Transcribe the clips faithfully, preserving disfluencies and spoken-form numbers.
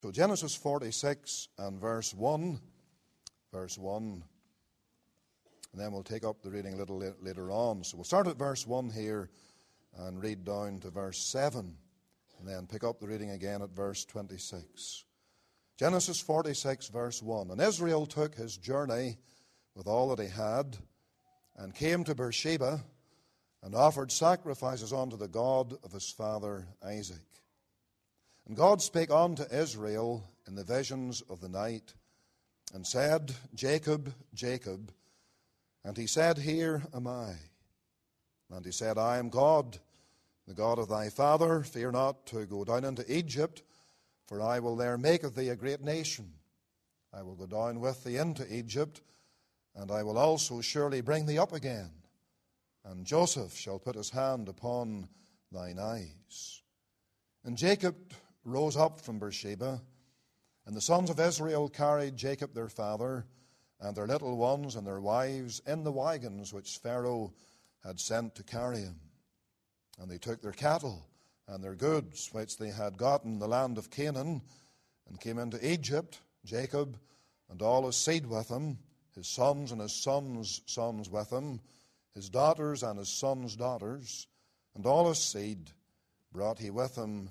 So Genesis forty-six and verse one, verse one, and then we'll take up the reading a little later on. So we'll start at verse one here and read down to verse seven, and then pick up the reading again at verse twenty-six. Genesis forty-six, verse one. And Israel took his journey with all that he had, and came to Beersheba, and offered sacrifices unto the God of his father Isaac. And God spake unto Israel in the visions of the night, and said, Jacob, Jacob. And he said, Here am I. And he said, I am God, the God of thy father. Fear not to go down into Egypt, for I will there make of thee a great nation. I will go down with thee into Egypt, and I will also surely bring thee up again. And Joseph shall put his hand upon thine eyes. And Jacob rose up from Beersheba, and the sons of Israel carried Jacob their father, and their little ones and their wives in the wagons which Pharaoh had sent to carry him. And they took their cattle and their goods which they had gotten in the land of Canaan, and came into Egypt, Jacob and all his seed with him, his sons and his sons' sons with him, his daughters and his sons' daughters, and all his seed brought he with him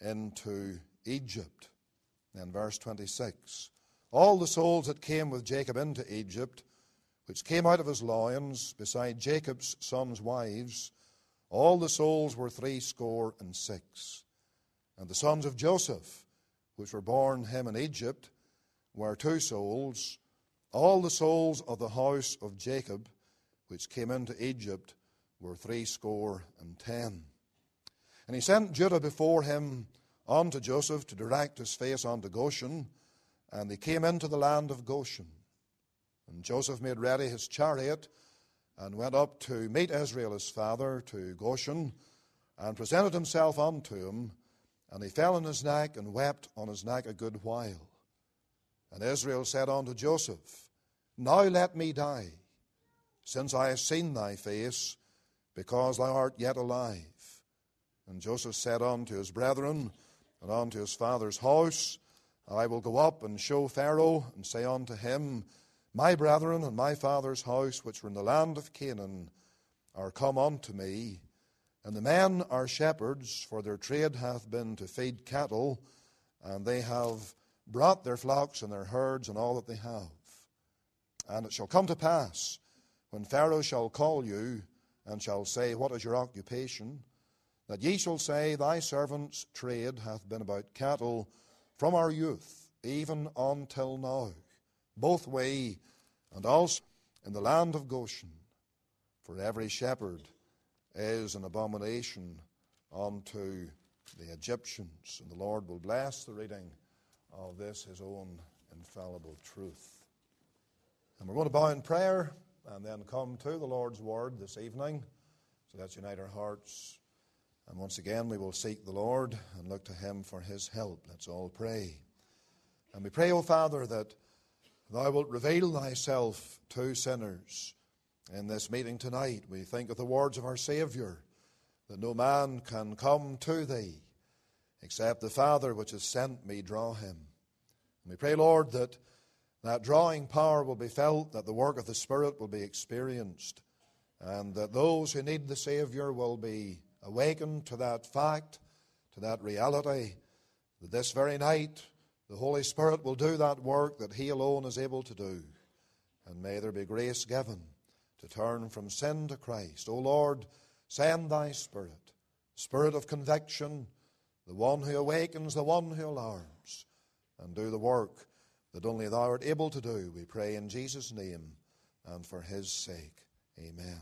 into Egypt. Then verse twenty-six. All the souls that came with Jacob into Egypt, which came out of his loins, beside Jacob's sons' wives, all the souls were threescore and six. And the sons of Joseph, which were born him in Egypt, were two souls. All the souls of the house of Jacob, which came into Egypt, were threescore and ten. And he sent Judah before him unto Joseph to direct his face unto Goshen, and they came into the land of Goshen. And Joseph made ready his chariot, and went up to meet Israel his father to Goshen, and presented himself unto him, and he fell on his neck, and wept on his neck a good while. And Israel said unto Joseph, Now let me die, since I have seen thy face, because thou art yet alive. And Joseph said unto his brethren, and unto his father's house, I will go up and show Pharaoh, and say unto him, My brethren and my father's house, which were in the land of Canaan, are come unto me, and the men are shepherds, for their trade hath been to feed cattle, and they have brought their flocks and their herds and all that they have. And it shall come to pass, when Pharaoh shall call you, and shall say, What is your occupation? That ye shall say, Thy servant's trade hath been about cattle from our youth, even until now, both we and also in the land of Goshen. For every shepherd is an abomination unto the Egyptians. And the Lord will bless the reading of this, his own infallible truth. And we're going to bow in prayer and then come to the Lord's word this evening. So let's unite our hearts. And once again, we will seek the Lord and look to him for his help. Let's all pray. And we pray, O Father, that thou wilt reveal thyself to sinners in this meeting tonight. We think of the words of our Savior, that no man can come to thee except the Father which has sent me draw him. And we pray, Lord, that that drawing power will be felt, that the work of the Spirit will be experienced, and that those who need the Savior will be awakened to that fact, to that reality, that this very night the Holy Spirit will do that work that he alone is able to do. And may there be grace given to turn from sin to Christ. O Lord, send thy Spirit, Spirit of conviction, the one who awakens, the one who alarms, and do the work that only thou art able to do. We pray in Jesus' name and for his sake. Amen.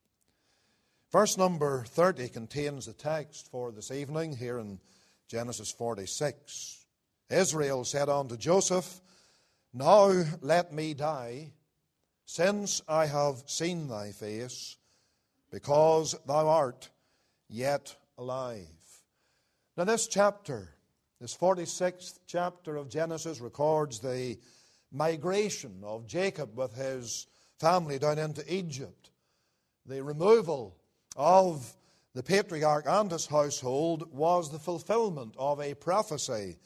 Verse number thirty contains the text for this evening here in Genesis forty-six. Israel said unto Joseph, Now let me die, since I have seen thy face, because thou art yet alive. Now this chapter, this forty-sixth chapter of Genesis, records the migration of Jacob with his family down into Egypt, the removal of the patriarch and his household was the fulfillment of a prophecy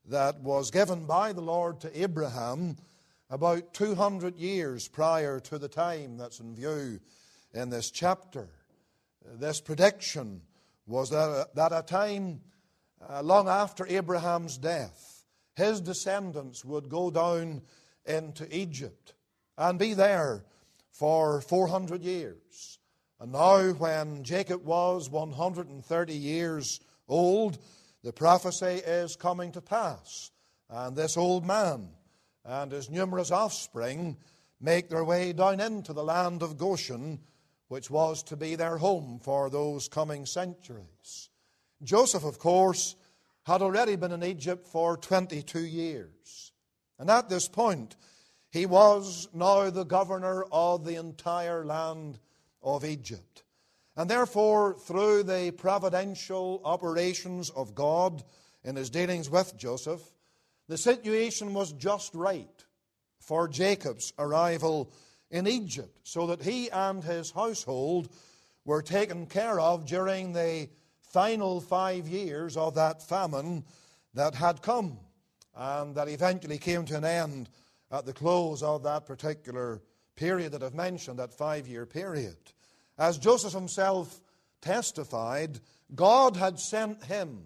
that was given by the Lord to Abraham about two hundred years prior to the time that's in view in this chapter. This prediction was that, that a time uh, long after Abraham's death, his descendants would go down into Egypt and be there for four hundred years. And now when Jacob was one hundred thirty years old, the prophecy is coming to pass. And this old man and his numerous offspring make their way down into the land of Goshen, which was to be their home for those coming centuries. Joseph, of course, had already been in Egypt for twenty-two years. And at this point, he was now the governor of the entire land of Egypt. And therefore, through the providential operations of God in his dealings with Joseph, the situation was just right for Jacob's arrival in Egypt, so that he and his household were taken care of during the final five years of that famine that had come, and that eventually came to an end at the close of that particular period that I've mentioned, that five-year period. As Joseph himself testified, God had sent him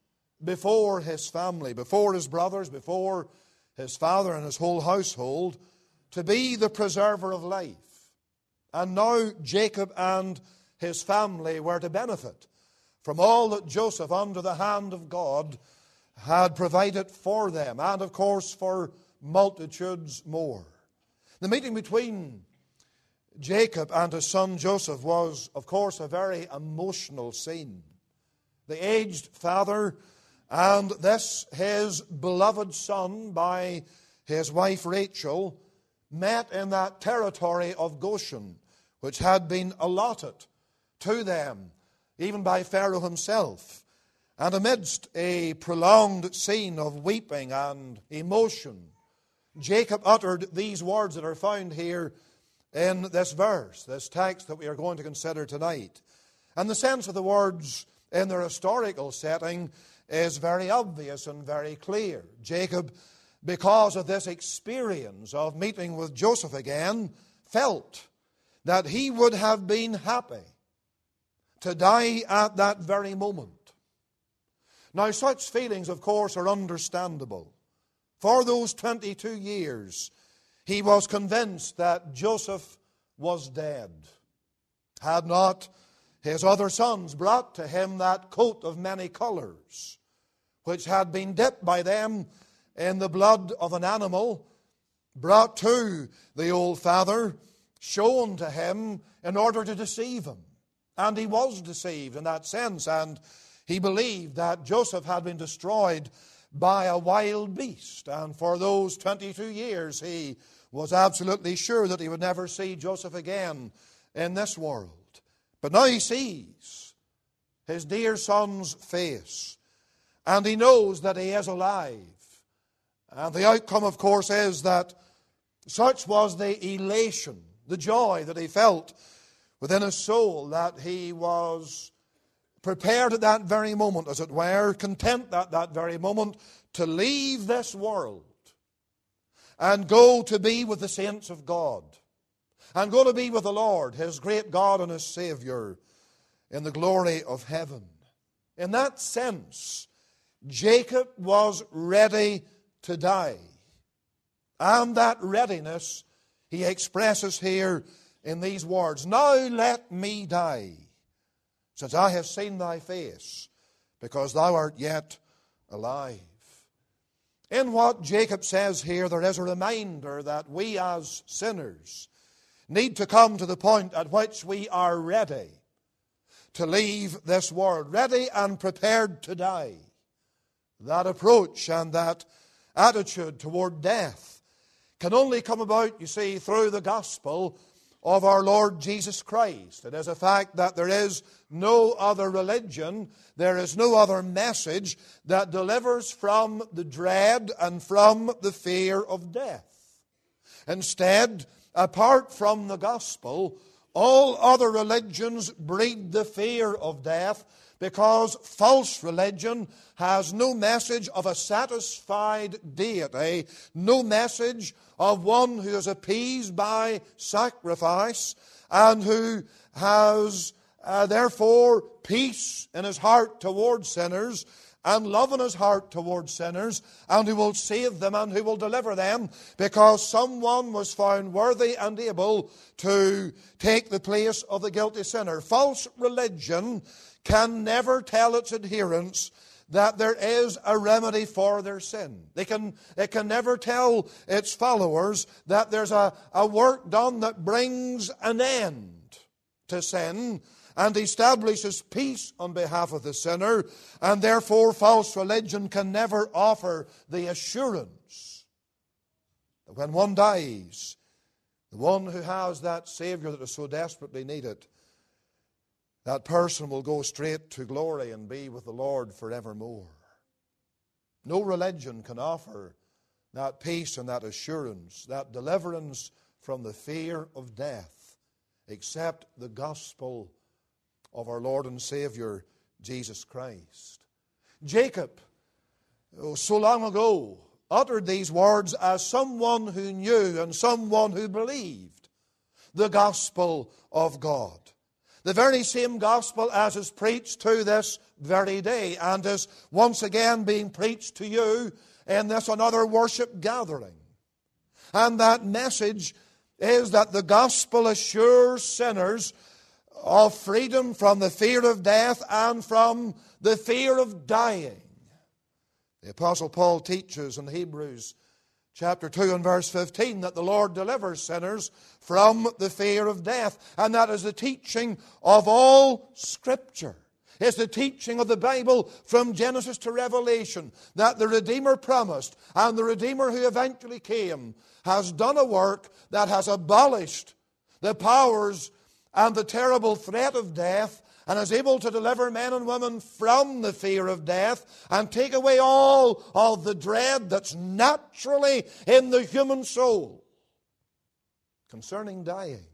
before his family, before his brothers, before his father and his whole household, to be the preserver of life. And now Jacob and his family were to benefit from all that Joseph, under the hand of God, had provided for them, and of course for multitudes more. The meeting between Jacob and his son Joseph was, of course, a very emotional scene. The aged father and this, his beloved son, by his wife Rachel, met in that territory of Goshen, which had been allotted to them, even by Pharaoh himself. And amidst a prolonged scene of weeping and emotion, Jacob uttered these words that are found here in this verse, this text that we are going to consider tonight. And the sense of the words in their historical setting is very obvious and very clear. Jacob, because of this experience of meeting with Joseph again, felt that he would have been happy to die at that very moment. Now, such feelings, of course, are understandable. For those twenty-two years, he was convinced that Joseph was dead. Had not his other sons brought to him that coat of many colors, which had been dipped by them in the blood of an animal, brought to the old father, shown to him in order to deceive him. And he was deceived in that sense, and he believed that Joseph had been destroyed by a wild beast. And for those twenty-two years, he was absolutely sure that he would never see Joseph again in this world. But now he sees his dear son's face, and he knows that he is alive. And the outcome, of course, is that such was the elation, the joy that he felt within his soul, that he was prepared at that very moment, as it were, content at that very moment, to leave this world and go to be with the saints of God, and go to be with the Lord, his great God and his Savior, in the glory of heaven. In that sense, Jacob was ready to die. And that readiness he expresses here in these words, "Now let me die, since I have seen thy face, because thou art yet alive." In what Jacob says here, there is a reminder that we as sinners need to come to the point at which we are ready to leave this world, ready and prepared to die. That approach and that attitude toward death can only come about, you see, through the gospel of our Lord Jesus Christ. It is a fact that there is no other religion, there is no other message that delivers from the dread and from the fear of death. Instead, apart from the gospel, all other religions breed the fear of death, because false religion has no message of a satisfied deity, no message of one who is appeased by sacrifice and who has uh, therefore peace in his heart towards sinners and love in his heart towards sinners, and who will save them and who will deliver them, because someone was found worthy and able to take the place of the guilty sinner. False religion can never tell its adherents that there is a remedy for their sin. They can, it can never tell its followers that there's a, a work done that brings an end to sin and establishes peace on behalf of the sinner, and therefore false religion can never offer the assurance that when one dies, the one who has that Savior that is so desperately needed, that person will go straight to glory and be with the Lord forevermore. No religion can offer that peace and that assurance, that deliverance from the fear of death, except the gospel of our Lord and Savior, Jesus Christ. Jacob, oh, so long ago, uttered these words as someone who knew and someone who believed the gospel of God. The very same gospel as is preached to this very day and is once again being preached to you in this another worship gathering. And that message is that the gospel assures sinners of freedom from the fear of death and from the fear of dying. The Apostle Paul teaches in Hebrews chapter two and verse fifteen that the Lord delivers sinners from the fear of death. And that is the teaching of all Scripture. It's the teaching of the Bible from Genesis to Revelation, that the Redeemer promised and the Redeemer who eventually came has done a work that has abolished the powers and the terrible threat of death, and is able to deliver men and women from the fear of death and take away all of the dread that's naturally in the human soul concerning dying.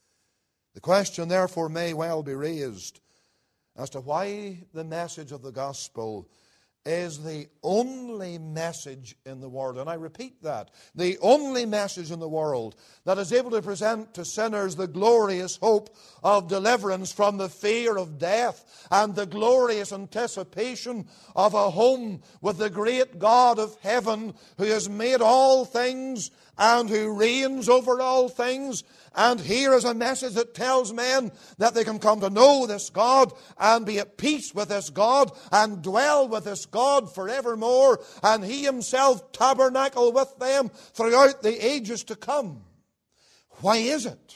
The question, therefore, may well be raised as to why the message of the gospel is the only message in the world. And I repeat that. The only message in the world that is able to present to sinners the glorious hope of deliverance from the fear of death and the glorious anticipation of a home with the great God of heaven who has made all things and who reigns over all things. And here is a message that tells men that they can come to know this God and be at peace with this God and dwell with this God forevermore, and He Himself tabernacle with them throughout the ages to come. Why is it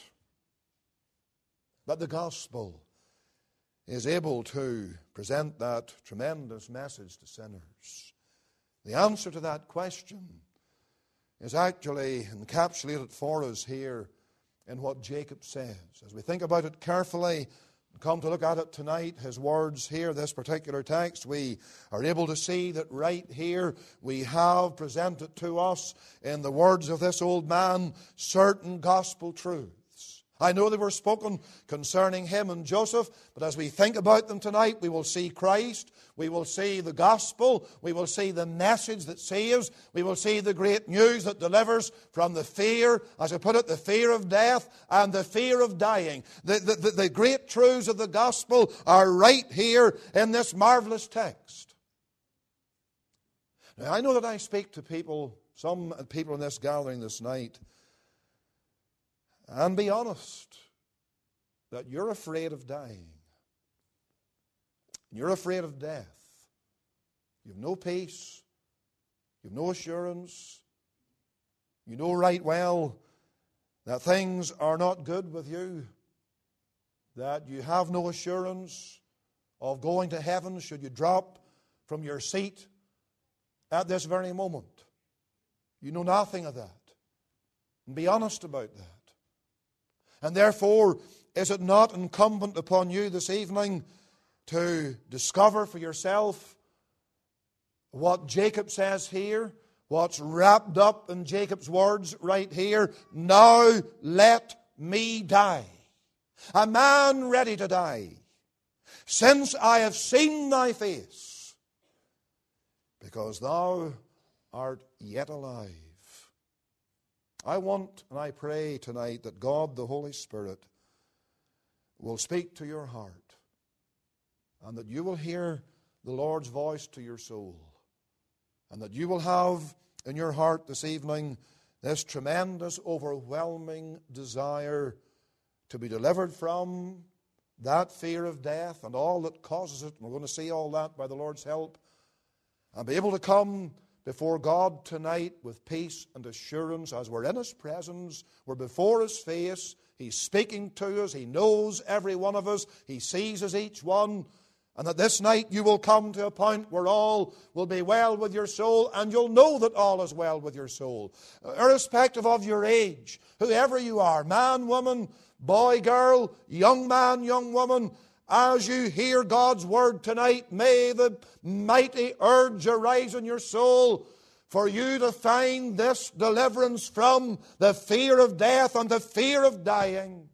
that the gospel is able to present that tremendous message to sinners? The answer to that question is actually encapsulated for us here in what Jacob says. As we think about it carefully and come to look at it tonight, his words here, this particular text, we are able to see that right here we have presented to us in the words of this old man certain gospel truths. I know they were spoken concerning him and Joseph, but as we think about them tonight, we will see Christ, we will see the gospel, we will see the message that saves, we will see the great news that delivers from the fear, as I put it, the fear of death and the fear of dying. The, the, the, the great truths of the gospel are right here in this marvelous text. Now, I know that I speak to people, some people in this gathering this night, and be honest, that you're afraid of dying. You're afraid of death. You have no peace. You have no assurance. You know right well that things are not good with you, that you have no assurance of going to heaven should you drop from your seat at this very moment. You know nothing of that. And be honest about that. And therefore, is it not incumbent upon you this evening to discover for yourself what Jacob says here, what's wrapped up in Jacob's words right here? Now let me die. A man ready to die. since I have seen thy face, because thou art yet alive. I want and I pray tonight that God, the Holy Spirit, will speak to your heart, and that you will hear the Lord's voice to your soul, and that you will have in your heart this evening this tremendous, overwhelming desire to be delivered from that fear of death and all that causes it. We're going to see all that by the Lord's help, and be able to come before God tonight with peace and assurance as we're in His presence, we're before His face, He's speaking to us, He knows every one of us, He sees us each one, and that this night you will come to a point where all will be well with your soul, and you'll know that all is well with your soul. Irrespective of your age, whoever you are, man, woman, boy, girl, young man, young woman, as you hear God's word tonight, may the mighty urge arise in your soul for you to find this deliverance from the fear of death and the fear of dying.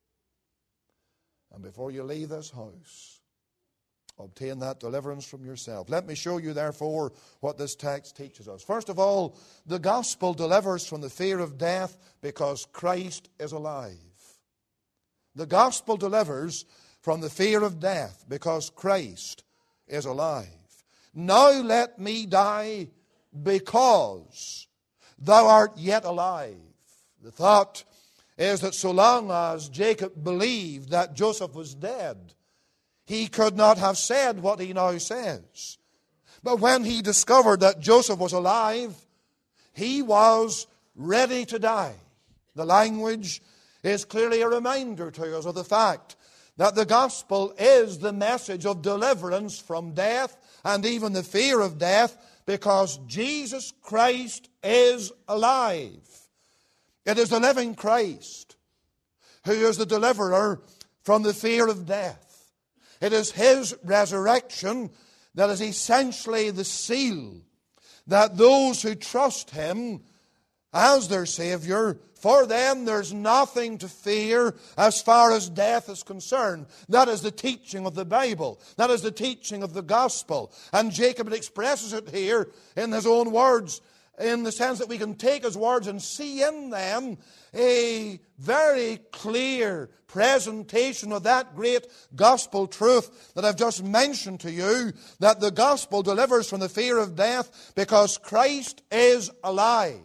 And before you leave this house, obtain that deliverance from yourself. Let me show you, therefore, what this text teaches us. First of all, the gospel delivers from the fear of death because Christ is alive. The gospel delivers from the fear of death because Christ is alive. Now let me die because thou art yet alive. The thought is that so long as Jacob believed that Joseph was dead, he could not have said what he now says. But when he discovered that Joseph was alive, he was ready to die. The language is clearly a reminder to us of the fact that the gospel is the message of deliverance from death and even the fear of death, because Jesus Christ is alive. It is the living Christ who is the deliverer from the fear of death. It is His resurrection that is essentially the seal that those who trust Him as their Savior, for them there's nothing to fear as far as death is concerned. That is the teaching of the Bible. That is the teaching of the gospel. And Jacob expresses it here in his own words, in the sense that we can take his words and see in them a very clear presentation of that great gospel truth that I've just mentioned to you, that the gospel delivers from the fear of death because Christ is alive.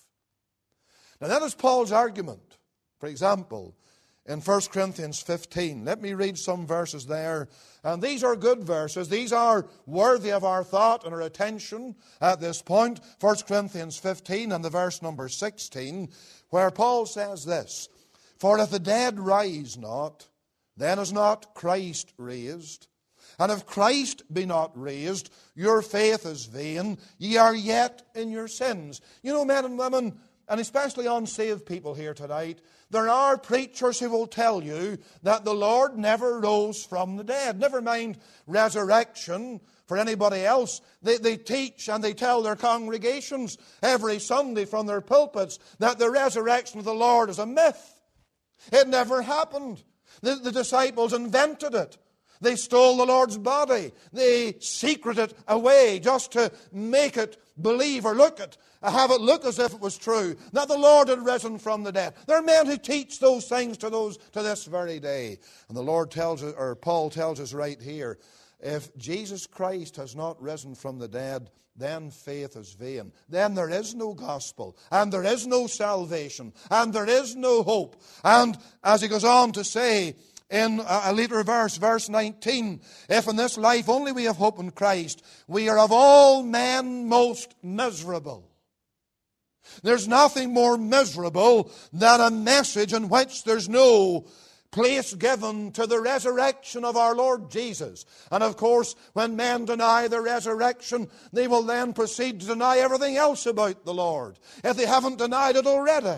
Now that is Paul's argument. For example, in First Corinthians fifteen, let me read some verses there. And these are good verses. These are worthy of our thought and our attention at this point. First Corinthians fifteen and the verse number sixteen, where Paul says this: For if the dead rise not, then is not Christ raised. And if Christ be not raised, your faith is vain. Ye are yet in your sins. You know, men and women, and especially unsaved people here tonight, there are preachers who will tell you that the Lord never rose from the dead. Never mind resurrection for anybody else. They, they teach and they tell their congregations every Sunday from their pulpits that the resurrection of the Lord is a myth. It never happened. The, the disciples invented it. They stole the Lord's body. They secreted it away just to make it believe or look at, have it look as if it was true, that the Lord had risen from the dead. There are men who teach those things to those to this very day. And the Lord tells us, or Paul tells us right here, if Jesus Christ has not risen from the dead, then faith is vain. Then there is no gospel, and there is no salvation, and there is no hope. And as he goes on to say, in a later verse, verse nineteen, if in this life only we have hope in Christ, we are of all men most miserable. There's nothing more miserable than a message in which there's no place given to the resurrection of our Lord Jesus. And of course, when men deny the resurrection, they will then proceed to deny everything else about the Lord, if they haven't denied it already.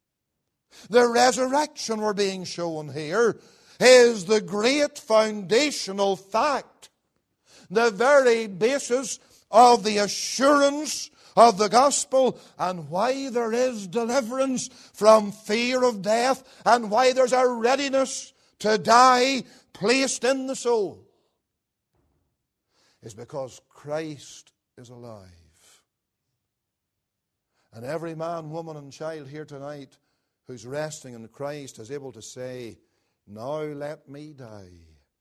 The resurrection we're being shown here is the great foundational fact, the very basis of the assurance of the gospel, and why there is deliverance from fear of death, and why there's a readiness to die placed in the soul. is because Christ is alive. And every man, woman, and child here tonight who's resting in Christ is able to say, now let me die,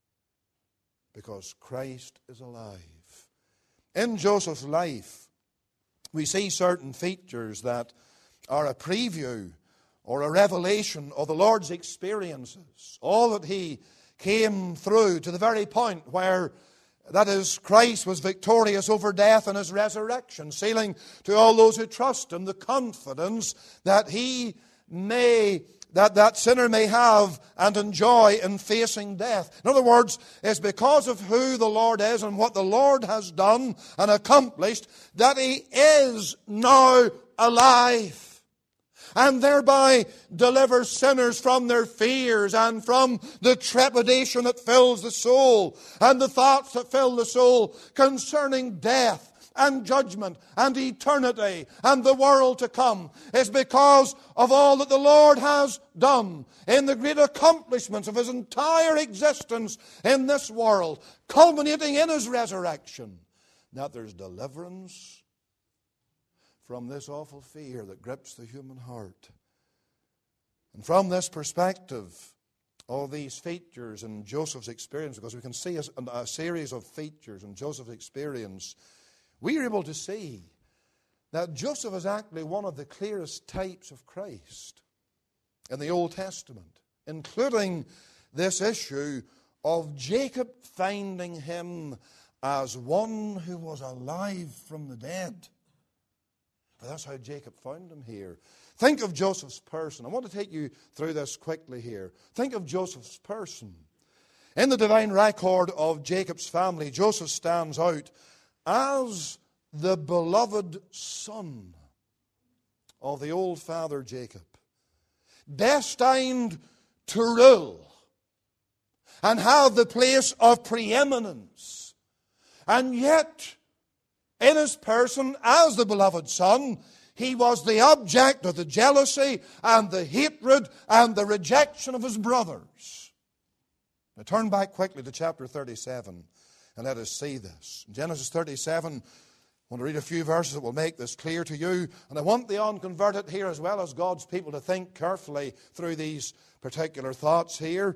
because Christ is alive. In Joseph's life, we see certain features that are a preview or a revelation of the Lord's experiences. All that he came through to the very point where, that is, Christ was victorious over death in his resurrection, sealing to all those who trust him the confidence that he may, that that sinner may have and enjoy in facing death. In other words, it's because of who the Lord is and what the Lord has done and accomplished that he is now alive, and thereby delivers sinners from their fears and from the trepidation that fills the soul and the thoughts that fill the soul concerning death and judgment and eternity and the world to come. It's because of all that the Lord has done in the great accomplishments of his entire existence in this world, culminating in his resurrection, that there's deliverance from this awful fear that grips the human heart. And from this perspective, all these features in Joseph's experience, because we can see a, a series of features in Joseph's experience, we are able to see that Joseph is actually one of the clearest types of Christ in the Old Testament, including this issue of Jacob finding him as one who was alive from the dead. But that's how Jacob found him here. Think of Joseph's person. I want to take you through this quickly here. Think of Joseph's person. In the divine record of Jacob's family, Joseph stands out as the beloved son of the old father Jacob, destined to rule and have the place of preeminence. And yet, in his person, as the beloved son, he was the object of the jealousy and the hatred and the rejection of his brothers. Now turn back quickly to chapter thirty-seven and let us see this. In Genesis thirty-seven, I want to read a few verses that will make this clear to you. And I want the unconverted here as well as God's people to think carefully through these particular thoughts here.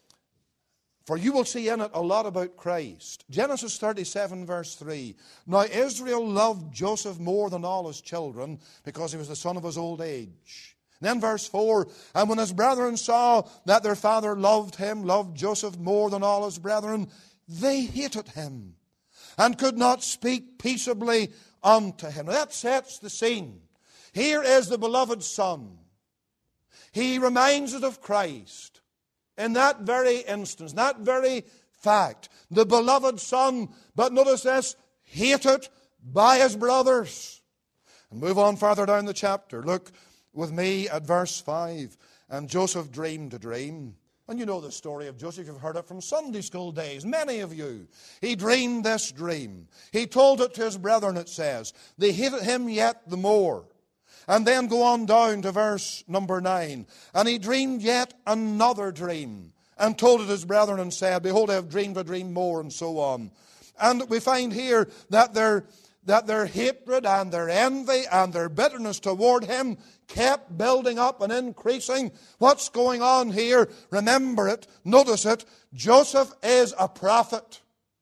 For you will see in it a lot about Christ. Genesis thirty-seven verse three. Now Israel loved Joseph more than all his children, because he was the son of his old age. And then verse four. And when his brethren saw that their father loved him, loved Joseph more than all his brethren, they hated him and could not speak peaceably unto him. Now that sets the scene. Here is the beloved son. He reminds us of Christ. In that very instance, that very fact, the beloved son, but notice this, hated by his brothers. And move on further down the chapter. Look with me at verse five. And Joseph dreamed a dream. And you know the story of Joseph. You've heard it from Sunday school days, many of you. He dreamed this dream. He told it to his brethren, it says. They hated him yet the more. And then go on down to verse number nine. And he dreamed yet another dream, and told it his brethren, and said, Behold, I have dreamed a dream more, and so on. And we find here that their, that their hatred and their envy and their bitterness toward him kept building up and increasing. What's going on here? Remember it, notice it. Joseph is a prophet.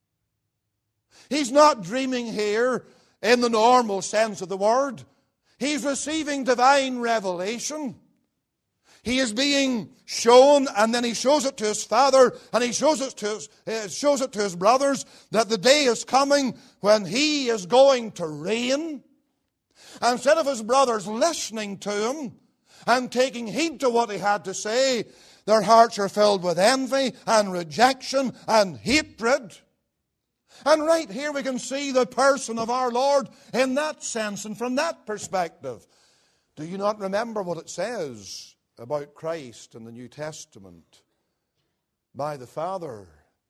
He's not dreaming here in the normal sense of the word. He's receiving divine revelation. He is being shown, and then he shows it to his father, and he shows it to his, uh, shows it to his brothers, that the day is coming when he is going to reign. And instead of his brothers listening to him and taking heed to what he had to say, their hearts are filled with envy and rejection and hatred. And right here we can see the person of our Lord in that sense and from that perspective. Do you not remember what it says about Christ in the New Testament? By the Father,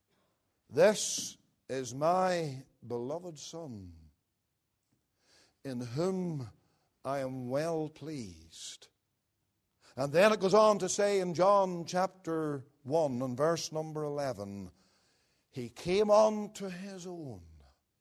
this is my beloved Son, in whom I am well pleased. And then it goes on to say in John chapter one and verse number eleven, He came unto his own,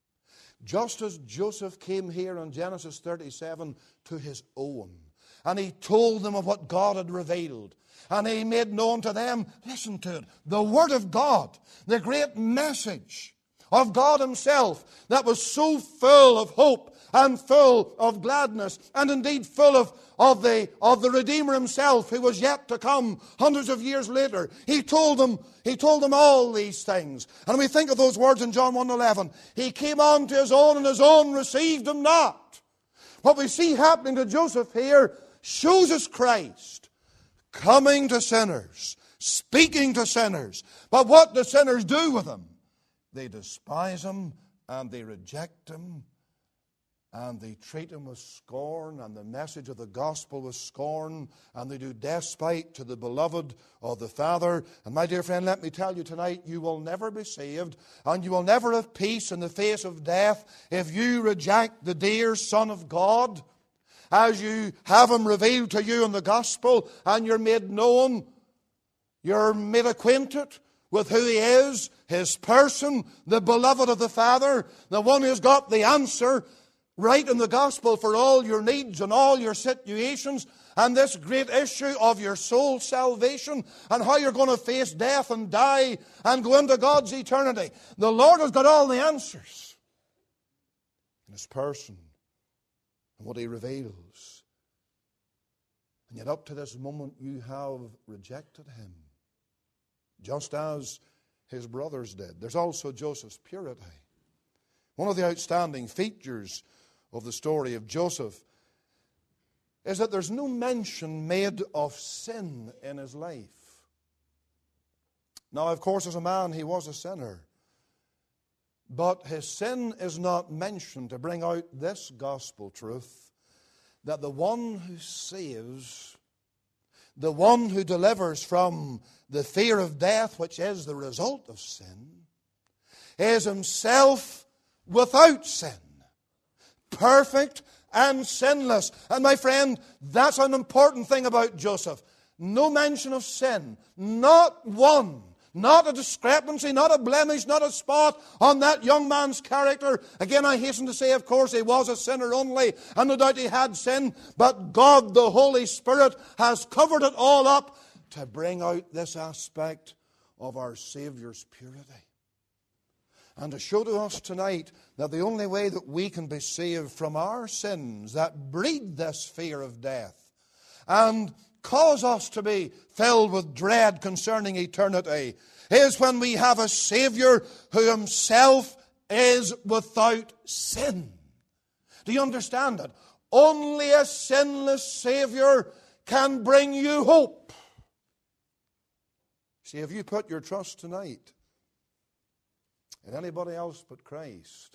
Just as Joseph came here in Genesis thirty-seven to his own, and he told them of what God had revealed, and he made known to them, listen to it, the Word of God, the great message of God himself that was so full of hope and full of gladness, and indeed full of, of, the, of the Redeemer himself who was yet to come hundreds of years later. He told them, he told them all these things. And we think of those words in John one eleven. He came on to his own, and his own received him not. What we see happening to Joseph here shows us Christ coming to sinners, speaking to sinners. But what do sinners do with him? They despise him, and they reject him, and they treat him with scorn, and the message of the gospel with scorn, and they do despite to the beloved of the Father. And my dear friend, let me tell you tonight, you will never be saved, and you will never have peace in the face of death if you reject the dear Son of God, as you have him revealed to you in the gospel, and you're made known, you're made acquainted with who he is, his person, the beloved of the Father, the one who's got the answer right in the gospel for all your needs and all your situations, and this great issue of your soul salvation and how you're going to face death and die and go into God's eternity. The Lord has got all the answers in his person and what he reveals. And yet up to this moment you have rejected him, just as his brothers did. There's also Joseph's purity. One of the outstanding features of the story of Joseph is that there's no mention made of sin in his life. Now, of course, as a man, he was a sinner. But his sin is not mentioned to bring out this gospel truth, that the one who saves, the one who delivers from the fear of death, which is the result of sin, is himself without sin, perfect and sinless. And my friend, that's an important thing about Joseph. No mention of sin, not one, not a discrepancy, not a blemish, not a spot on that young man's character. Again, I hasten to say, of course, he was a sinner only, and no doubt he had sin, but God, the Holy Spirit, has covered it all up to bring out this aspect of our Savior's purity. And to show to us tonight that the only way that we can be saved from our sins that breed this fear of death and cause us to be filled with dread concerning eternity is when we have a Savior who himself is without sin. Do you understand it? Only a sinless Savior can bring you hope. See, if you put your trust tonight in anybody else but Christ,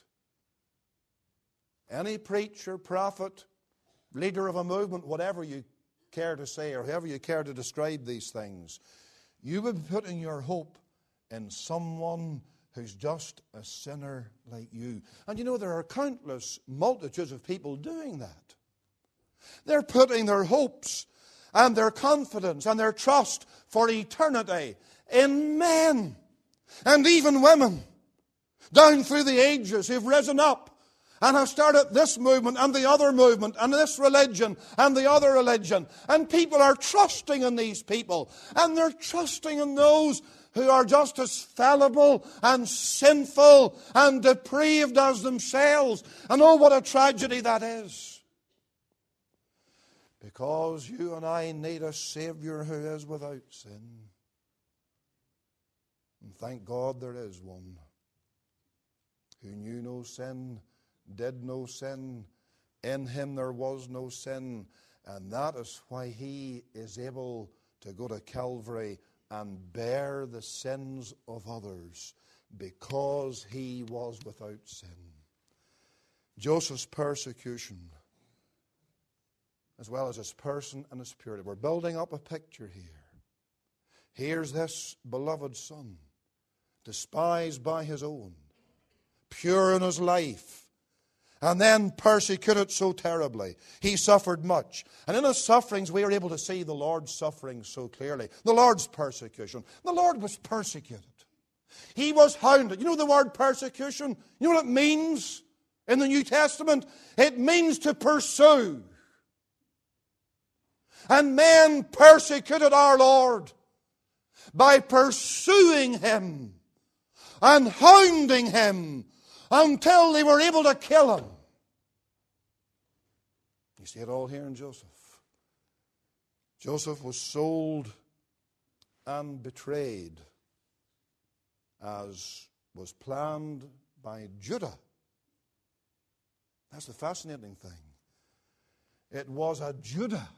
any preacher, prophet, leader of a movement, whatever you care to say or however you care to describe these things, you would be putting your hope in someone who's just a sinner like you. And you know, there are countless multitudes of people doing that. They're putting their hopes and their confidence and their trust for eternity in men and even women down through the ages who've risen up and have started this movement and the other movement and this religion and the other religion. And people are trusting in these people, and they're trusting in those who are just as fallible and sinful and depraved as themselves. And oh, what a tragedy that is. Because you and I need a Savior who is without sin. And thank God there is one who knew no sin, did no sin. In him there was no sin. And that is why he is able to go to Calvary and bear the sins of others, because he was without sin. Joseph's persecution, as well as his person and his purity. We're building up a picture here. Here's this beloved son, despised by his own, pure in his life, and then persecuted so terribly. He suffered much. And in his sufferings, we are able to see the Lord's suffering so clearly. The Lord's persecution. The Lord was persecuted. He was hounded. You know the word persecution? You know what it means? in the New Testament, it means to pursue. And men persecuted our Lord by pursuing Him and hounding Him until they were able to kill Him. You see it all here in Joseph. Joseph was sold and betrayed, as was planned by Judah. That's the fascinating thing. It was a Judah.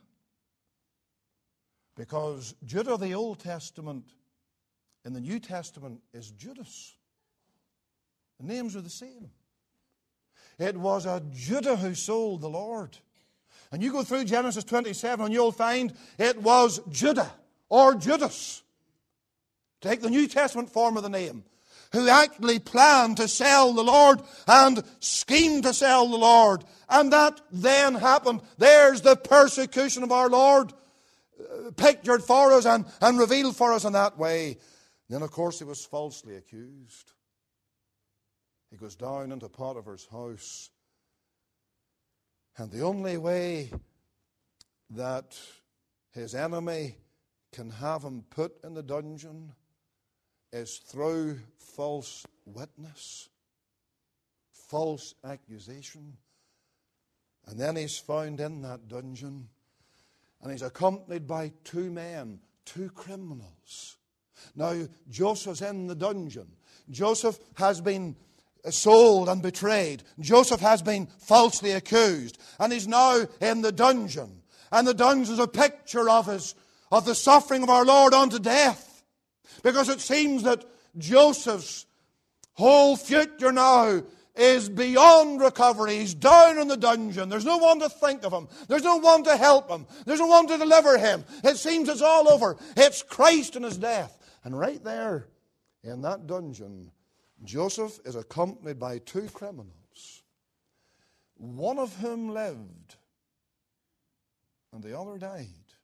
Because Judah, the Old Testament, in the New Testament is Judas. The names are the same. It was a Judah who sold the Lord. And you go through Genesis twenty-seven and you'll find it was Judah or Judas, take the New Testament form of the name, who actually planned to sell the Lord and schemed to sell the Lord. And that then happened. There's the persecution of our Lord uh, pictured for us and, and revealed for us in that way. Then, of course, he was falsely accused. He goes down into Potiphar's house. And the only way that his enemy can have him put in the dungeon is through false witness, false accusation. And then he's found in that dungeon, and he's accompanied by two men, two criminals. Now, Joseph's in the dungeon. Joseph has been sold and betrayed. Joseph has been falsely accused, and he's now in the dungeon. And the dungeon is a picture of his, of the suffering of our Lord unto death. Because it seems that Joseph's whole future now is beyond recovery. He's down in the dungeon. There's no one to think of him. There's no one to help him. There's no one to deliver him. It seems it's all over. It's Christ and his death. And right there in that dungeon, Joseph is accompanied by two criminals, one of whom lived and the other died.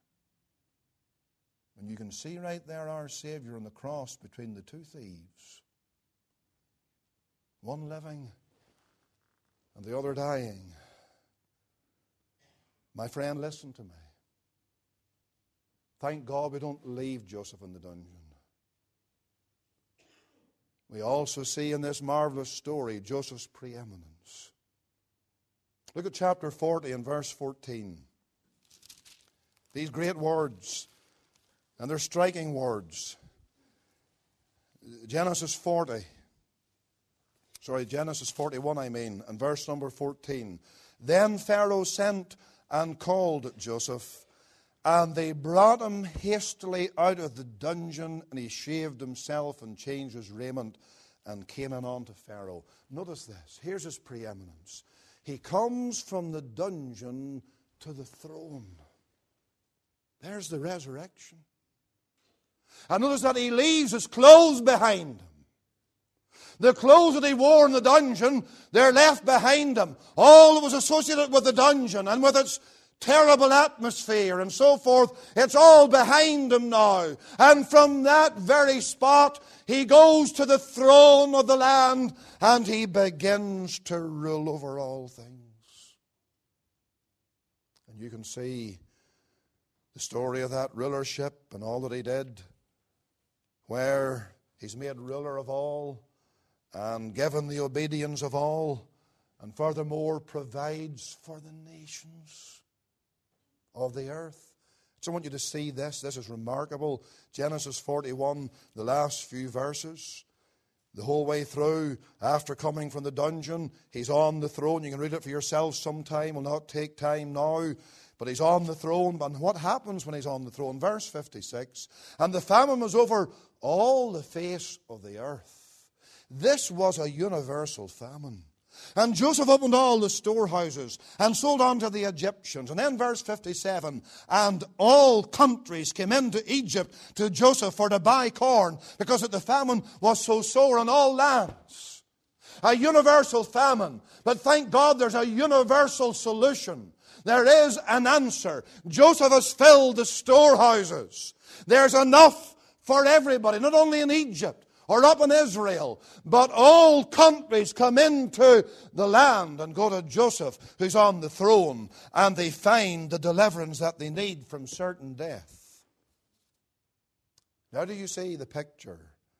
And you can see right there our Savior on the cross between the two thieves, one living and the other dying. My friend, listen to me. Thank God we don't leave Joseph in the dungeon. We also see in this marvelous story Joseph's preeminence. Look at chapter forty and verse fourteen. These great words, and they're striking words. Genesis forty. Sorry, Genesis forty-one, I mean, and verse number fourteen. Then Pharaoh sent and called Joseph, and they brought him hastily out of the dungeon, and he shaved himself and changed his raiment and came in unto Pharaoh. Notice this. Here's his preeminence. He comes from the dungeon to the throne. There's the resurrection. And notice that he leaves his clothes behind him. The clothes that he wore in the dungeon, they're left behind him. All that was associated with the dungeon and with its terrible atmosphere and so forth, it's all behind him now. And from that very spot, he goes to the throne of the land and he begins to rule over all things. And you can see the story of that rulership and all that he did, where he's made ruler of all and given the obedience of all, and furthermore provides for the nations of the earth. So I want you to see this. This is remarkable. Genesis forty-one, the last few verses. The whole way through, after coming from the dungeon, he's on the throne. You can read it for yourself sometime. Will not take time now. But he's on the throne. And what happens when he's on the throne? Verse fifty-six. And the famine was over all the face of the earth. This was a universal famine. And Joseph opened all the storehouses and sold unto the Egyptians. And then verse fifty-seven, and all countries came into Egypt to Joseph for to buy corn, because that the famine was so sore in all lands. A universal famine. But thank God there's a universal solution. There is an answer. Joseph has filled the storehouses. There's enough for everybody, not only in Egypt, or up in Israel, but all countries come into the land and go to Joseph, who's on the throne, and they find the deliverance that they need from certain death. Now do you see the picture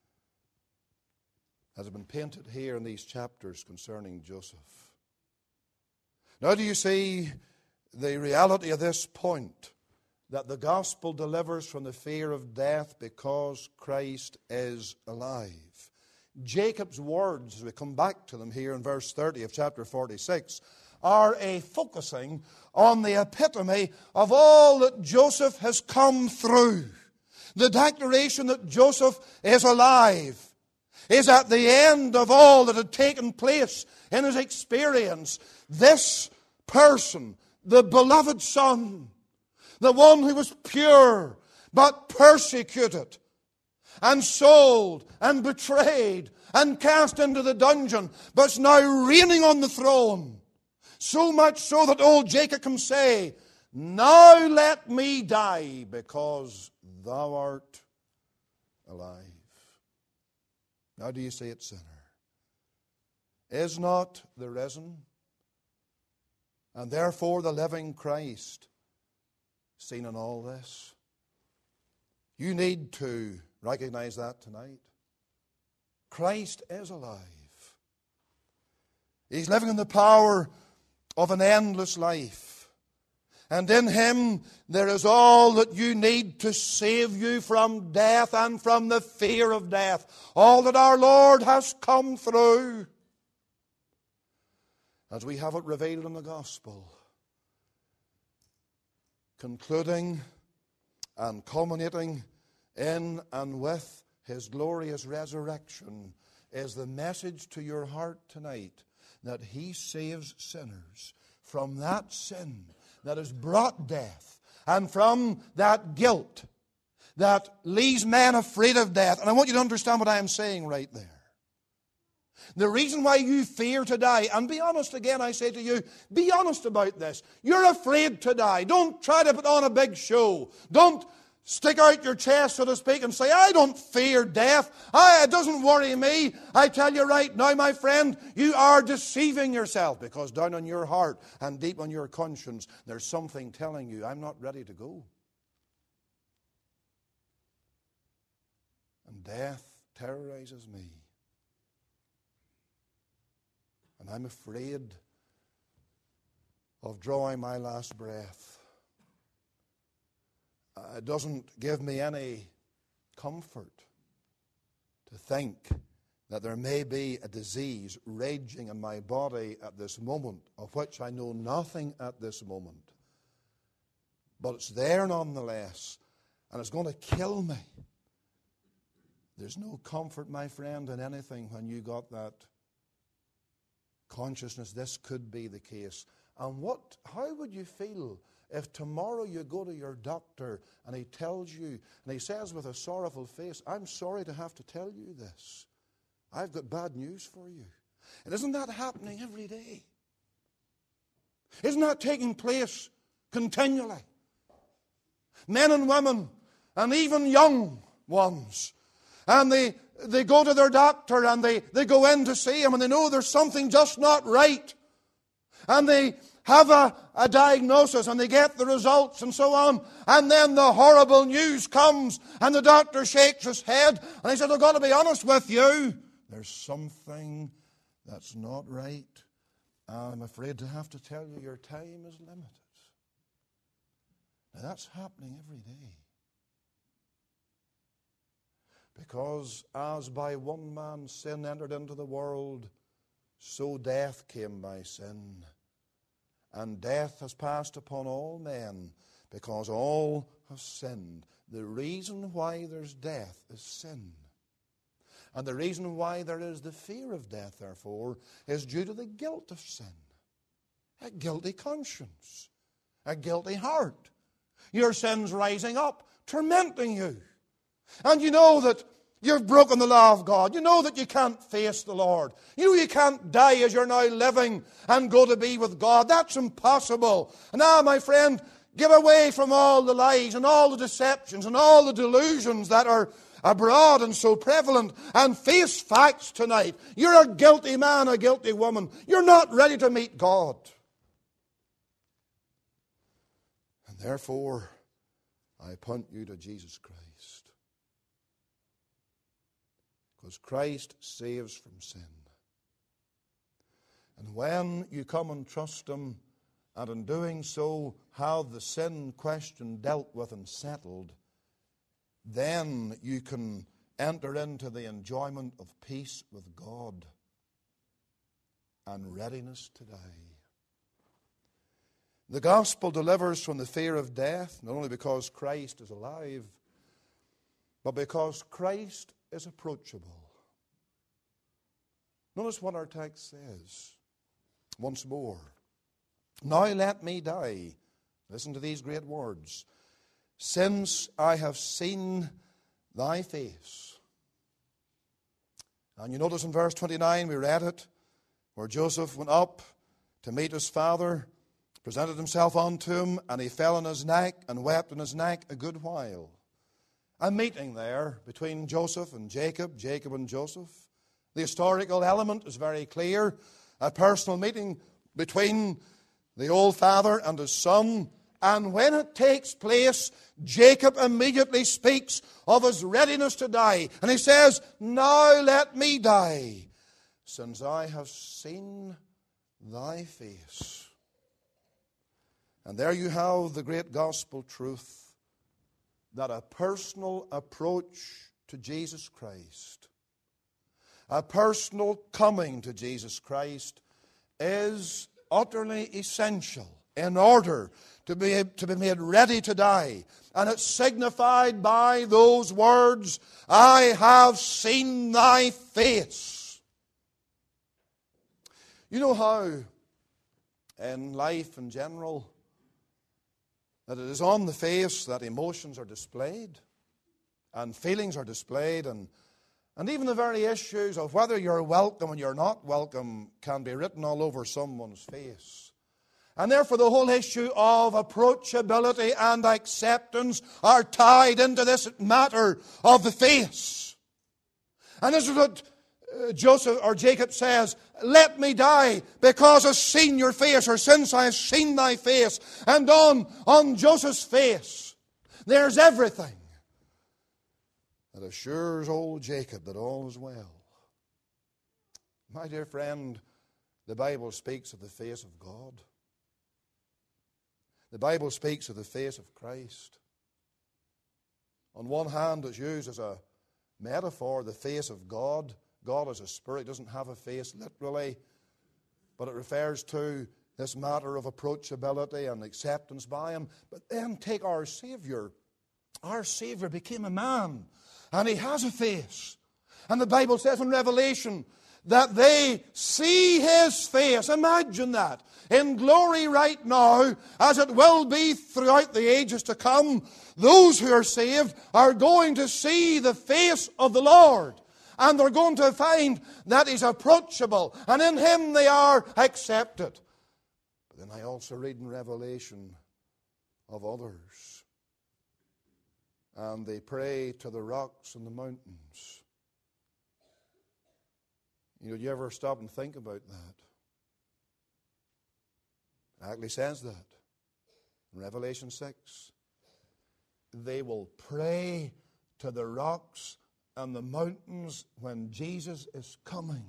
that has been painted here in these chapters concerning Joseph? Now do you see the reality of this point, that the gospel delivers from the fear of death because Christ is alive? Jacob's words, as we come back to them here in verse thirty of chapter forty-six, are a focusing on the epitome of all that Joseph has come through. The declaration that Joseph is alive is at the end of all that had taken place in his experience. This person, the beloved son, the one who was pure but persecuted and sold and betrayed and cast into the dungeon, but is now reigning on the throne. So much so that old Jacob can say, "Now let me die, because thou art alive." Now do you see it, sinner? Is not the risen and therefore the living Christ seen in all this? You need to recognize that tonight. Christ is alive. He's living in the power of an endless life. And in Him there is all that you need to save you from death and from the fear of death. All that our Lord has come through, as we have it revealed in the gospel, concluding and culminating in and with His glorious resurrection, is the message to your heart tonight that He saves sinners from that sin that has brought death, and from that guilt that leaves men afraid of death. And I want you to understand what I am saying right there. The reason why you fear to die, and be honest again, I say to you, be honest about this. You're afraid to die. Don't try to put on a big show. Don't stick out your chest, so to speak, and say, "I don't fear death. I, it doesn't worry me." I tell you right now, my friend, you are deceiving yourself, because down on your heart and deep on your conscience, there's something telling you, "I'm not ready to go." And death terrorizes me. And I'm afraid of drawing my last breath. Uh, it doesn't give me any comfort to think that there may be a disease raging in my body at this moment, of which I know nothing at this moment. But it's there nonetheless, and it's going to kill me. There's no comfort, my friend, in anything when you got that consciousness this could be the case. And what, how would you feel if tomorrow you go to your doctor and he tells you, and he says with a sorrowful face, "I'm sorry to have to tell you this. I've got bad news for you." And isn't that happening every day? Isn't that taking place continually? Men and women, and even young ones, and they, they go to their doctor and they, they go in to see him, and they know there's something just not right. And they have a, a diagnosis, and they get the results and so on. And then the horrible news comes, and the doctor shakes his head, and he says, "I've got to be honest with you. There's something that's not right. I'm afraid to have to tell you your time is limited." Now that's happening every day. Because as by one man sin entered into the world, so death came by sin. And death has passed upon all men, because all have sinned. The reason why there's death is sin. And the reason why there is the fear of death, therefore, is due to the guilt of sin. A guilty conscience. A guilty heart. Your sin's rising up, tormenting you. And you know that you've broken the law of God. You know that you can't face the Lord. You know you can't die as you're now living and go to be with God. That's impossible. And now, my friend, get away from all the lies and all the deceptions and all the delusions that are abroad and so prevalent, and face facts tonight. You're a guilty man, a guilty woman. You're not ready to meet God. And therefore, I point you to Jesus Christ. Because Christ saves from sin. And when you come and trust Him, and in doing so have the sin question dealt with and settled, then you can enter into the enjoyment of peace with God and readiness to die. The gospel delivers from the fear of death, not only because Christ is alive, but because Christ is approachable. Notice what our text says once more. Now let me die. Listen to these great words. Since I have seen thy face. And you notice in verse twenty-nine, we read it, where Joseph went up to meet his father, presented himself unto him, and he fell on his neck and wept on his neck a good while. A meeting there between Joseph and Jacob, Jacob and Joseph. The historical element is very clear. A personal meeting between the old father and his son. And when it takes place, Jacob immediately speaks of his readiness to die. And he says, now let me die, since I have seen thy face. And there you have the great gospel truth, that a personal approach to Jesus Christ, a personal coming to Jesus Christ, is utterly essential in order to be, to be made ready to die. And it's signified by those words, I have seen thy face. You know how in life in general that it is on the face that emotions are displayed and feelings are displayed, and, and even the very issues of whether you're welcome and you're not welcome can be written all over someone's face. And therefore the whole issue of approachability and acceptance are tied into this matter of the face. And this is what Joseph or Jacob says, let me die because I've seen your face, or since I have seen thy face. And on, on Joseph's face, there's everything that assures old Jacob that all is well. My dear friend, the Bible speaks of the face of God. The Bible speaks of the face of Christ. On one hand, it's used as a metaphor, the face of God. God is a spirit. He doesn't have a face literally, but it refers to this matter of approachability and acceptance by Him. But then take our Savior. Our Savior became a man, and He has a face. And the Bible says in Revelation that they see His face. Imagine that. In glory right now, as it will be throughout the ages to come, those who are saved are going to see the face of the Lord. And they're going to find that He's approachable, and in Him they are accepted. But then I also read in Revelation of others. And they pray to the rocks and the mountains. You know, do you ever stop and think about that? It actually says that in Revelation six. They will pray to the rocks and the mountains when Jesus is coming.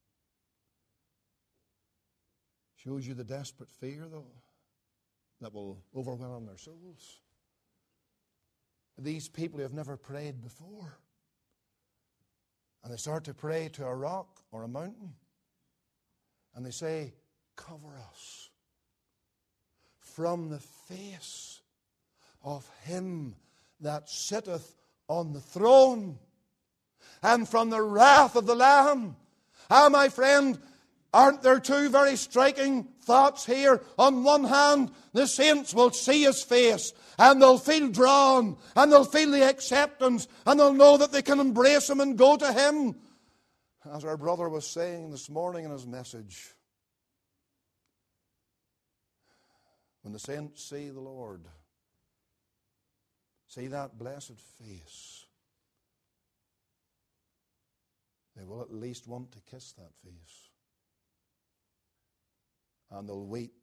Shows you the desperate fear, though, that will overwhelm their souls. These people who have never prayed before, and they start to pray to a rock or a mountain, and they say, cover us from the face of Him that sitteth on the throne, and from the wrath of the Lamb. Ah, my friend, aren't there two very striking thoughts here? On one hand, the saints will see His face, and they'll feel drawn, and they'll feel the acceptance, and they'll know that they can embrace Him and go to Him. As our brother was saying this morning in his message, when the saints see the Lord, see that blessed face, they will at least want to kiss that face. And they'll weep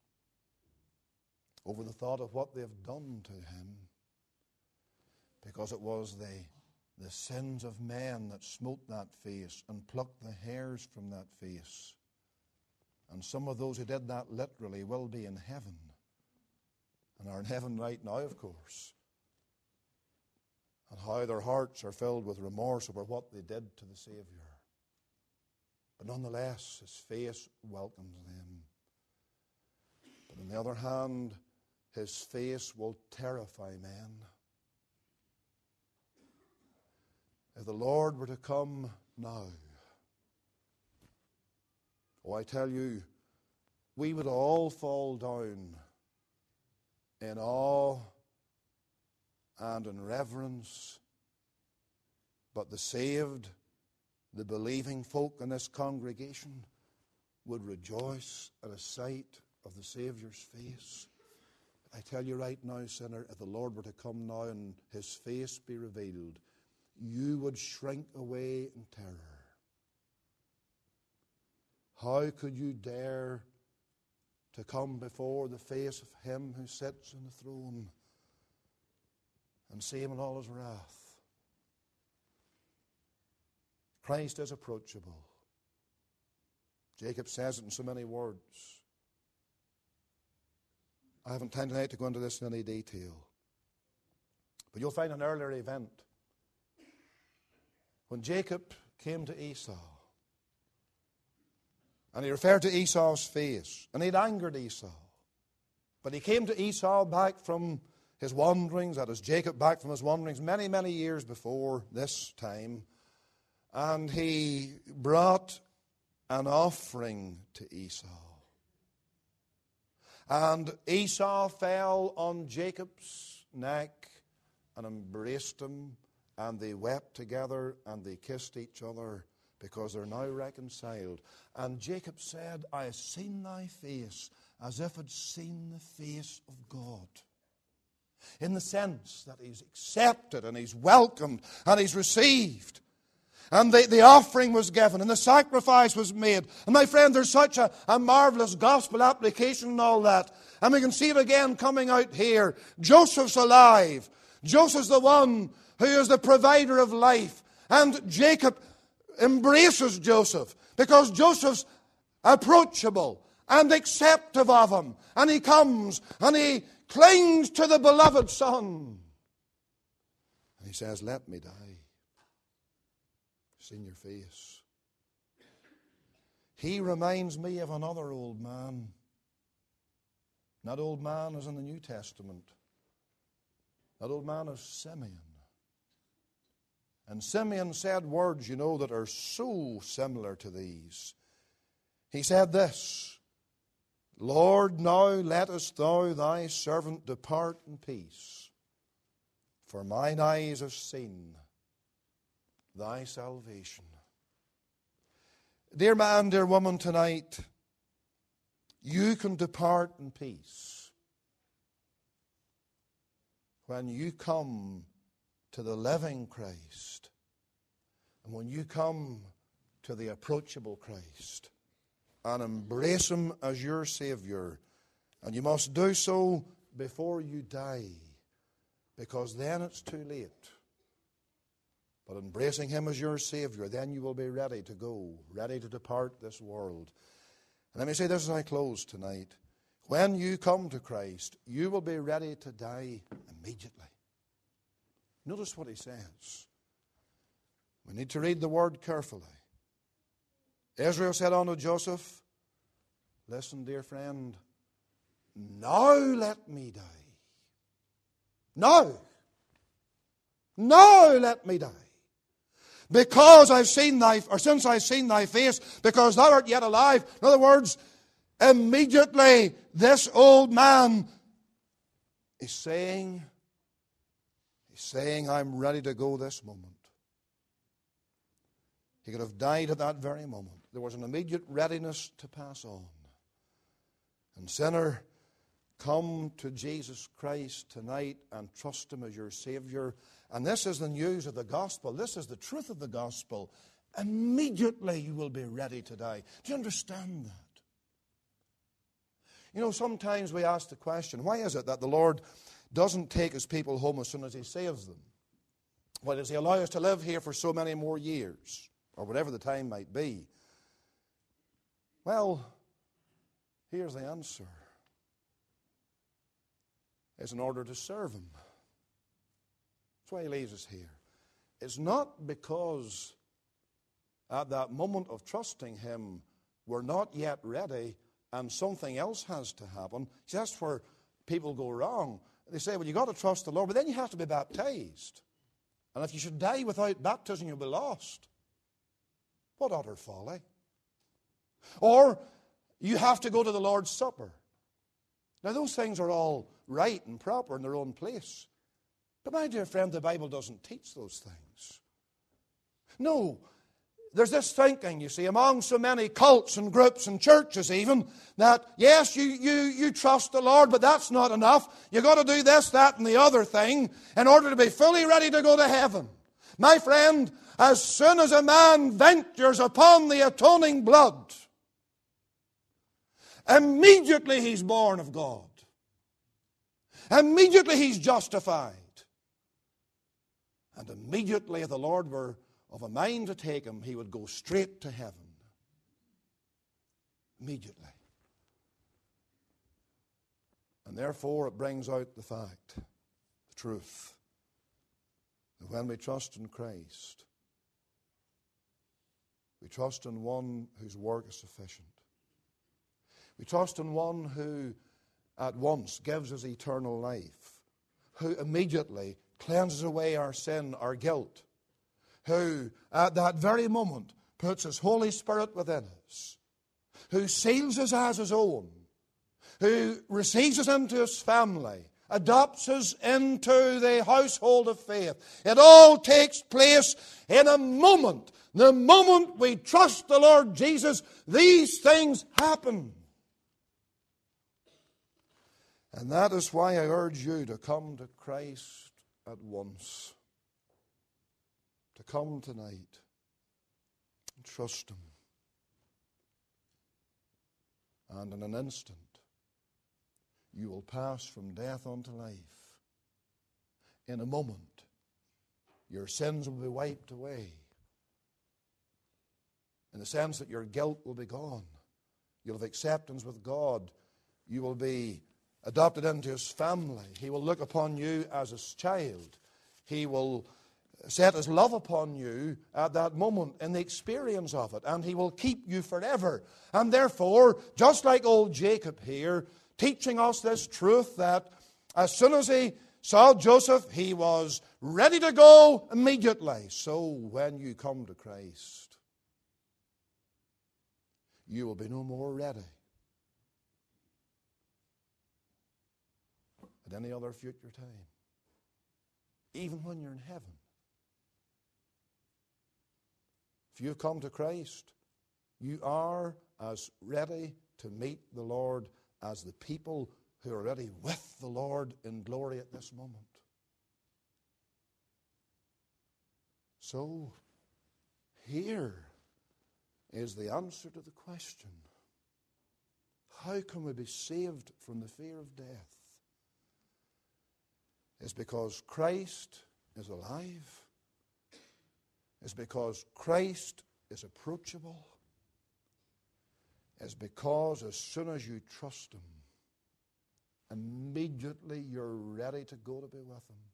over the thought of what they've done to him, because it was the, the sins of men that smote that face and plucked the hairs from that face. And some of those who did that literally will be in heaven, and are in heaven right now, of course. And how their hearts are filled with remorse over what they did to the Savior. But nonetheless, his face welcomes them. But on the other hand, his face will terrify men. If the Lord were to come now, oh, I tell you, we would all fall down in awe and in reverence. But the saved, the believing folk in this congregation would rejoice at a sight of the Saviour's face. I tell you right now, sinner, if the Lord were to come now and his face be revealed, you would shrink away in terror. How could you dare to come before the face of him who sits on the throne and see him in all his wrath? Christ is approachable. Jacob says it in so many words. I haven't time tonight to go into this in any detail. But you'll find an earlier event. When Jacob came to Esau, and he referred to Esau's face, and he'd angered Esau. But he came to Esau back from his wanderings, that is Jacob back from his wanderings many, many years before this time, and he brought an offering to Esau. And Esau fell on Jacob's neck and embraced him, and they wept together and they kissed each other, because they're now reconciled. And Jacob said, I have seen thy face as if I'd seen the face of God. In the sense that he's accepted and he's welcomed and he's received. And the, the offering was given and the sacrifice was made. And my friend, there's such a, a marvelous gospel application and all that. And we can see it again coming out here. Joseph's alive. Joseph's the one who is the provider of life. And Jacob embraces Joseph because Joseph's approachable and acceptive of him. And he comes and he clings to the beloved son. And he says, let me die. Seen your face. He reminds me of another old man. That old man is in the New Testament. That old man is Simeon. And Simeon said words, you know, that are so similar to these. He said this, Lord, now lettest thou thy servant depart in peace, for mine eyes have seen thy salvation. Dear man, dear woman, tonight, you can depart in peace when you come to the living Christ, and when you come to the approachable Christ and embrace him as your Savior. And you must do so before you die, because then it's too late. But embracing him as your Savior, then you will be ready to go, ready to depart this world. And let me say this as I close tonight. When you come to Christ, you will be ready to die immediately. Notice what he says. We need to read the word carefully. Israel said unto Joseph, listen, dear friend, now let me die. Now. Now let me die. Because I've seen thy, or since I've seen thy face, because thou art yet alive. In other words, immediately this old man is saying, he's saying, I'm ready to go this moment. He could have died at that very moment. There was an immediate readiness to pass on. And sinner, come to Jesus Christ tonight and trust him as your Savior. And this is the news of the gospel. This is the truth of the gospel. immediately you will be ready to die. Do you understand that? You know, sometimes we ask the question, why is it that the Lord doesn't take his people home as soon as he saves them? Why does he allow us to live here for so many more years, or whatever the time might be? Well, here's the answer. It's in order to serve him. That's why he leaves us here. It's not because at that moment of trusting him we're not yet ready and something else has to happen. See, that's where people go wrong. They say, well, you've got to trust the Lord, but then you have to be baptized. And if you should die without baptism, you'll be lost. What utter folly. Or you have to go to the Lord's Supper. Now, those things are all right and proper in their own place. But my dear friend, the Bible doesn't teach those things. No. There's this thinking, you see, among so many cults and groups and churches even, that yes, you, you, you trust the Lord, but that's not enough. You've got to do this, that, and the other thing in order to be fully ready to go to heaven. My friend, as soon as a man ventures upon the atoning blood, immediately he's born of God. Immediately he's justified. And immediately if the Lord were of a mind to take him, he would go straight to heaven. Immediately. And therefore it brings out the fact, the truth, that when we trust in Christ, we trust in one whose work is sufficient. We trust in one who at once gives us eternal life, who immediately cleanses away our sin, our guilt, who at that very moment puts his Holy Spirit within us, who seals us as his own, who receives us into his family, adopts us into the household of faith. It all takes place in a moment. The moment we trust the Lord Jesus, these things happen. And that is why I urge you to come to Christ at once. To come tonight and trust him. And in an instant, you will pass from death unto life. In a moment, your sins will be wiped away. In the sense that your guilt will be gone. You'll have acceptance with God. You will be adopted into his family. He will look upon you as his child. He will set his love upon you at that moment in the experience of it. And he will keep you forever. And therefore, just like old Jacob here, teaching us this truth that as soon as he saw Joseph, he was ready to go immediately. So when you come to Christ, you will be no more ready at any other future time. Even when you're in heaven. If you've come to Christ, you are as ready to meet the Lord as the people who are ready with the Lord in glory at this moment. So, here is the answer to the question. How can we be saved from the fear of death? It's because Christ is alive. It's because Christ is approachable. It's because as soon as you trust him, immediately you're ready to go to be with him.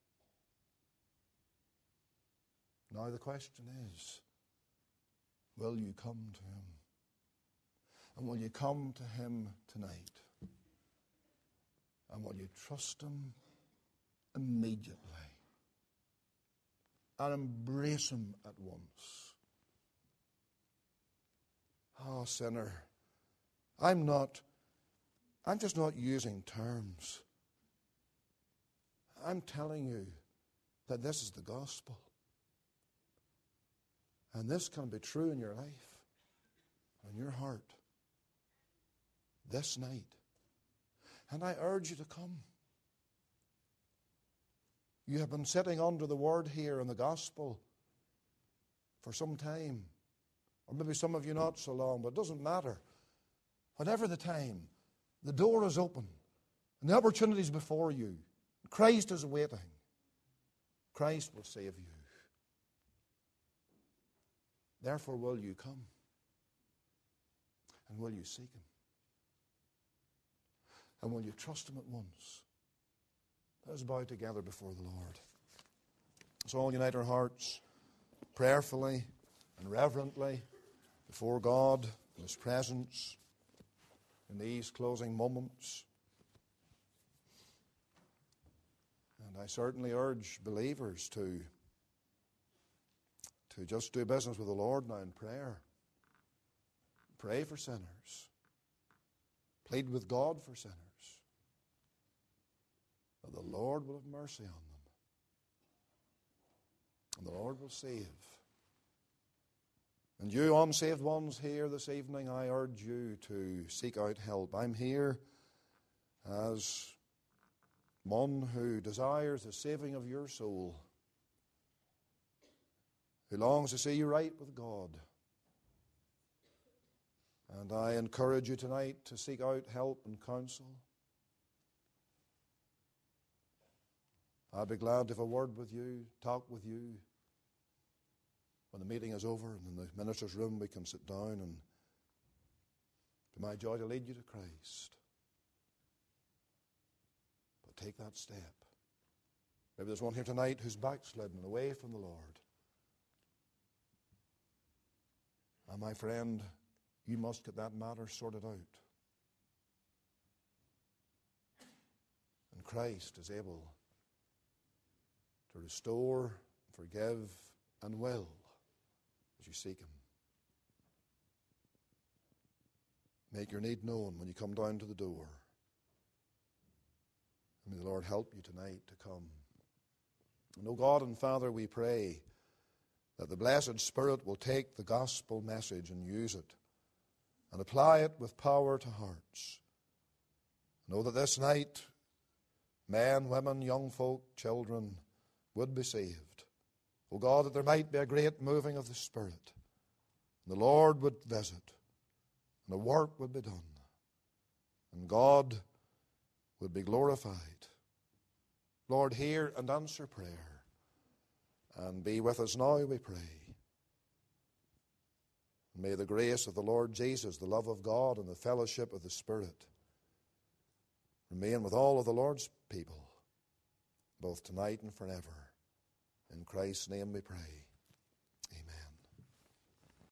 Now the question is, will you come to him? And will you come to him tonight? And will you trust him immediately? And embrace him at once. Oh, sinner, I'm not, I'm just not using terms. I'm telling you that this is the gospel. And this can be true in your life, in your heart, this night. And I urge you to come. You have been sitting under the word here in the gospel for some time. Or maybe some of you not so long, but it doesn't matter. Whatever the time, the door is open and the opportunity is before you. Christ is waiting. Christ will save you. Therefore, will you come? And will you seek Him? And will you trust Him at once? Let us bow together before the Lord. Let's all unite our hearts prayerfully and reverently before God in His presence in these closing moments. And I certainly urge believers to, to just do business with the Lord now in prayer. Pray for sinners. Plead with God for sinners. That the Lord will have mercy on them. And the Lord will save. And you unsaved ones here this evening, I urge you to seek out help. I'm here as one who desires the saving of your soul, who longs to see you right with God. And I encourage you tonight to seek out help and counsel. I'd be glad to have a word with you, talk with you. When the meeting is over and in the minister's room we can sit down, and to my joy to lead you to Christ. But take that step. Maybe there's one here tonight who's backslidden away from the Lord. And my friend, you must get that matter sorted out. And Christ is able to restore, forgive, and will as you seek Him. Make your need known when you come down to the door. And may the Lord help you tonight to come. And, O God and Father, we pray that the blessed Spirit will take the gospel message and use it and apply it with power to hearts. Know that this night men, women, young folk, children would be saved. O God, that there might be a great moving of the Spirit. And the Lord would visit. And the work would be done. And God would be glorified. Lord, hear and answer prayer. And be with us now, we pray. And may the grace of the Lord Jesus, the love of God, and the fellowship of the Spirit remain with all of the Lord's people, both tonight and forever. In Christ's name we pray.